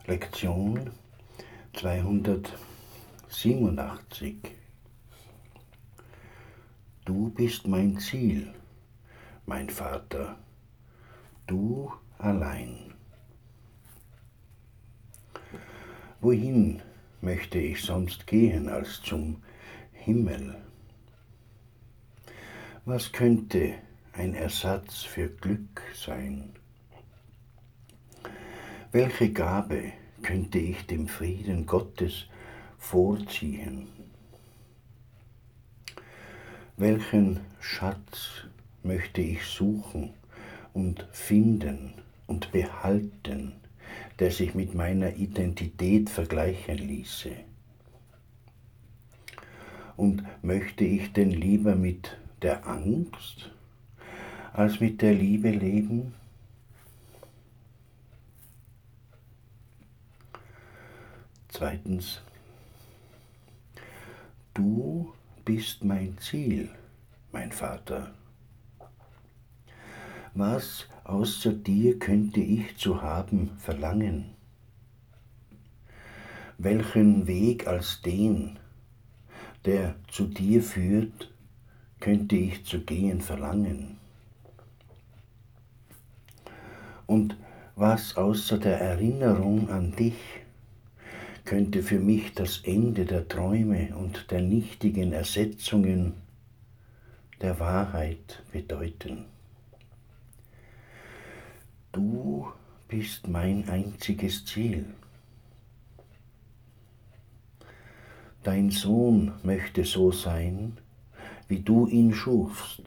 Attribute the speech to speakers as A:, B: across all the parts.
A: Lektion 287. Du bist mein Ziel, mein Vater, du allein. Wohin möchte ich sonst gehen als zum Himmel? Was könnte ein Ersatz für Glück sein? Welche Gabe könnte ich dem Frieden Gottes vorziehen? Welchen Schatz möchte ich suchen und finden und behalten, der sich mit meiner Identität vergleichen ließe? Und möchte ich denn lieber mit der Angst als mit der Liebe leben? Zweitens, du bist mein Ziel, mein Vater. Was außer dir könnte ich zu haben verlangen? Welchen Weg als den, der zu dir führt, könnte ich zu gehen verlangen? Und was außer der Erinnerung an dich könnte für mich das Ende der Träume und der nichtigen Ersetzungen der Wahrheit bedeuten? Du bist mein einziges Ziel. Dein Sohn möchte so sein, wie du ihn schufst.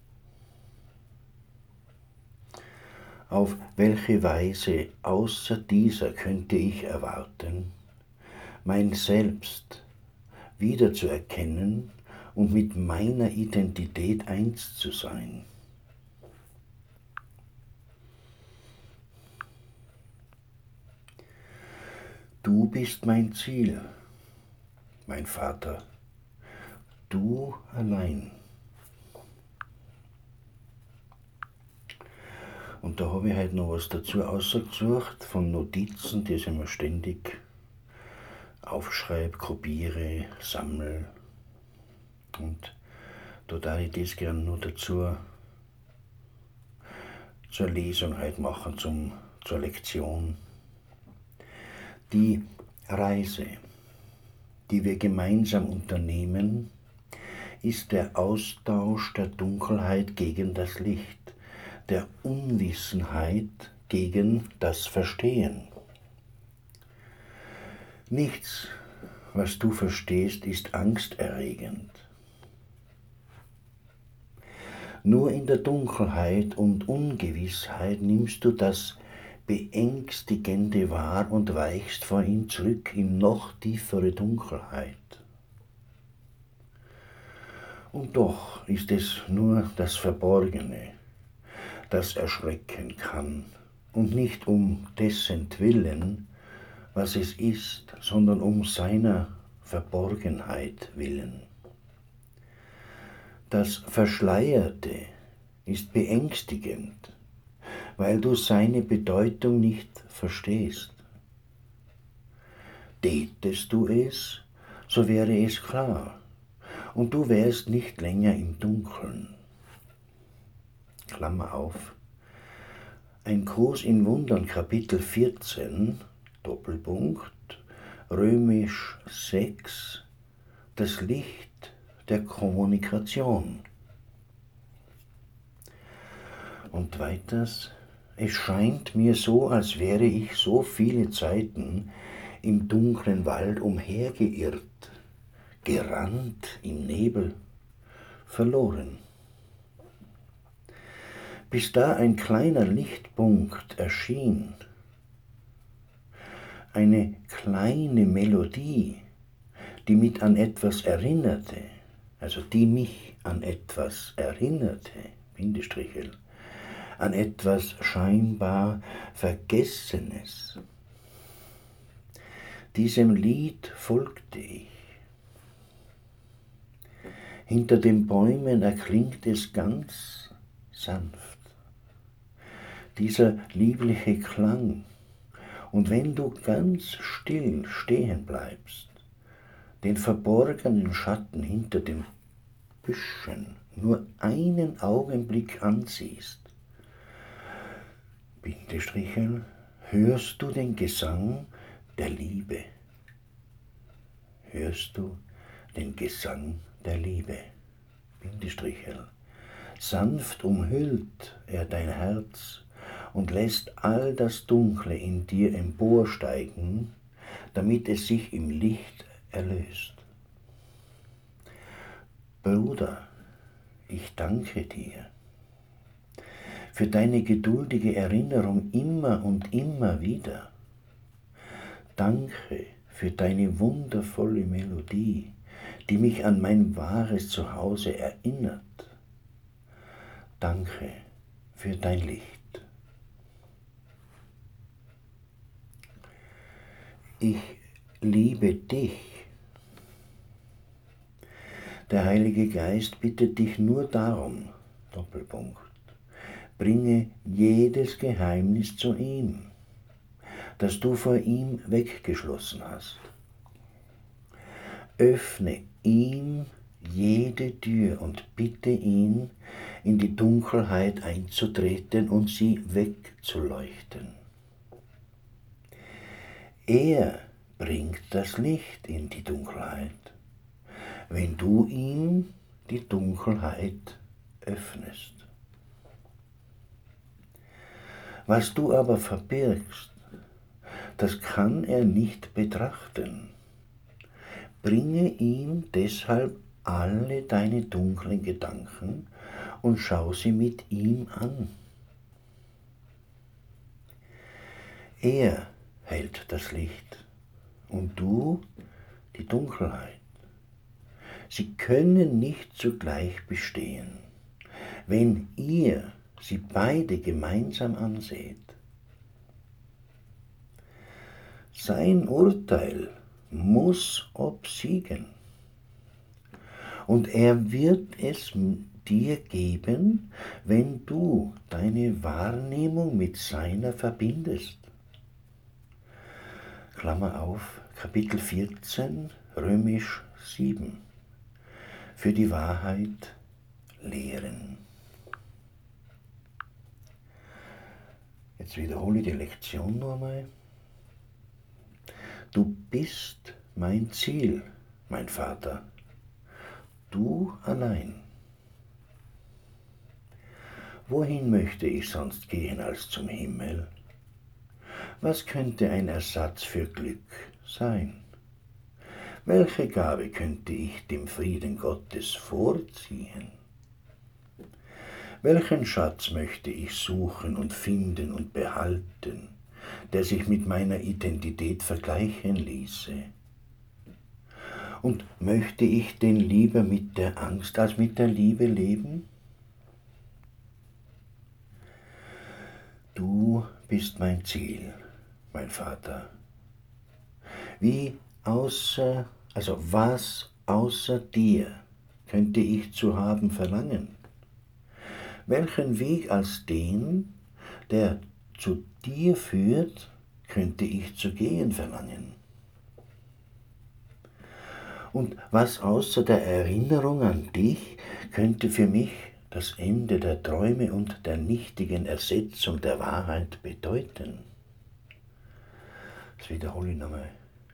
A: Auf welche Weise außer dieser könnte ich erwarten, mein Selbst wiederzuerkennen und mit meiner Identität eins zu sein? Du bist mein Ziel, mein Vater, du allein. Und da habe ich heute noch was dazu ausgesucht von Notizen, die ich immer ständig aufschreibe, kopiere, sammle. Und da darf ich das gerne nur dazu zur Lesung heute machen, zur Lektion. Die Reise, die wir gemeinsam unternehmen, ist der Austausch der Dunkelheit gegen das Licht, der Unwissenheit gegen das Verstehen. Nichts, was du verstehst, ist angsterregend. Nur in der Dunkelheit und Ungewissheit nimmst du das Beängstigende wahr und weichst vor ihm zurück in noch tiefere Dunkelheit. Und doch ist es nur das Verborgene, das erschrecken kann, und nicht um dessen Willen, was es ist, sondern um seiner Verborgenheit willen. Das Verschleierte ist beängstigend, weil du seine Bedeutung nicht verstehst. Tätest du es, so wäre es klar, und du wärst nicht länger im Dunkeln. Klammer auf. Ein Kurs in Wundern, Kapitel 14, Doppelpunkt, Römisch 6, das Licht der Kommunikation. Und weiters, es scheint mir so, als wäre ich so viele Zeiten im dunklen Wald umhergeirrt, gerannt im Nebel, verloren. Bis da ein kleiner Lichtpunkt erschien, eine kleine Melodie, die mich an etwas erinnerte, Bindestrichel, an etwas scheinbar Vergessenes. Diesem Lied folgte ich. Hinter den Bäumen erklingt es ganz sanft. Dieser liebliche Klang Und wenn du ganz still stehen bleibst, den verborgenen Schatten hinter den Büschen nur einen Augenblick ansiehst, Bindestrichel, hörst du den Gesang der Liebe. Hörst du den Gesang der Liebe, Bindestrichel. Sanft umhüllt er dein Herz und lässt all das Dunkle in dir emporsteigen, damit es sich im Licht erlöst. Bruder, ich danke dir für deine geduldige Erinnerung immer und immer wieder. Danke für deine wundervolle Melodie, die mich an mein wahres Zuhause erinnert. Danke für dein Licht. Ich liebe dich. Der Heilige Geist bittet dich nur darum, Doppelpunkt, bringe jedes Geheimnis zu ihm, das du vor ihm weggeschlossen hast. Öffne ihm jede Tür und bitte ihn, in die Dunkelheit einzutreten und sie wegzuleuchten. Er bringt das Licht in die Dunkelheit, wenn du ihm die Dunkelheit öffnest. Was du aber verbirgst, das kann er nicht betrachten. Bringe ihm deshalb alle deine dunklen Gedanken und schau sie mit ihm an. Er hält das Licht und du die Dunkelheit. Sie können nicht zugleich bestehen, wenn ihr sie beide gemeinsam anseht. Sein Urteil muss obsiegen und er wird es dir geben, wenn du deine Wahrnehmung mit seiner verbindest. Klammer auf, Kapitel 14, Römisch 7. Für die Wahrheit lehren. Jetzt wiederhole ich die Lektion noch einmal. Du bist mein Ziel, mein Vater. Du allein. Wohin möchte ich sonst gehen als zum Himmel? Was könnte ein Ersatz für Glück sein? Welche Gabe könnte ich dem Frieden Gottes vorziehen? Welchen Schatz möchte ich suchen und finden und behalten, der sich mit meiner Identität vergleichen ließe? Und möchte ich denn lieber mit der Angst als mit der Liebe leben? Du bist mein Ziel, mein Vater. Was außer dir könnte ich zu haben verlangen? Welchen Weg als den, der zu dir führt, könnte ich zu gehen verlangen? Und was außer der Erinnerung an dich könnte für mich das Ende der Träume und der nichtigen Ersetzung der Wahrheit bedeuten? Das wiederhole ich nochmal.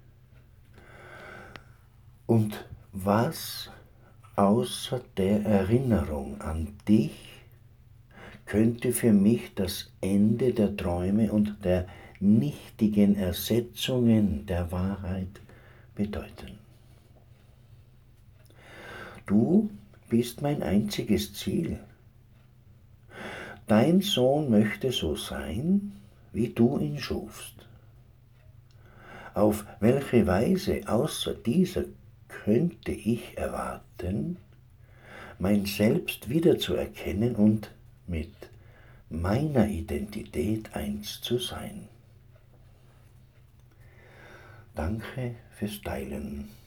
A: Und was außer der Erinnerung an dich könnte für mich das Ende der Träume und der nichtigen Ersetzungen der Wahrheit bedeuten? Du bist mein einziges Ziel. Dein Sohn möchte so sein, wie du ihn schufst. Auf welche Weise außer dieser könnte ich erwarten, mein Selbst wiederzuerkennen und mit meiner Identität eins zu sein? Danke fürs Teilen.